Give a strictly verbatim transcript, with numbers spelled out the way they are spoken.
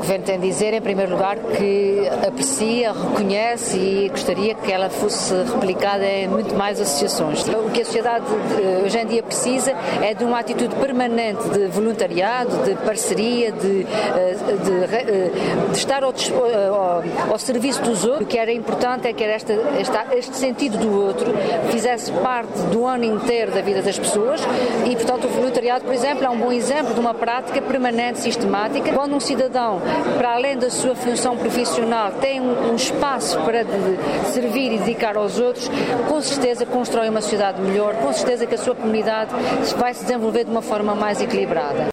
Governo tem de dizer, em primeiro lugar, que aprecia, reconhece e gostaria que ela fosse replicada em muito mais associações. O que a sociedade hoje em dia precisa é de uma atitude permanente de voluntariado, de parceria, de, de, de estar ao, ao, ao serviço dos outros. O que era importante é que esta, esta, este sentido do outro fizesse parte do ano inteiro da vida das pessoas e, portanto, o voluntariado, por exemplo, é um bom exemplo de uma prática permanente, sistemática. Quando um cidadão, para além da sua função profissional, tem um, um espaço para de, servir e dedicar aos outros, com certeza constrói uma sociedade melhor, com certeza que a sua comunidade vai se desenvolver de uma forma mais equilibrada.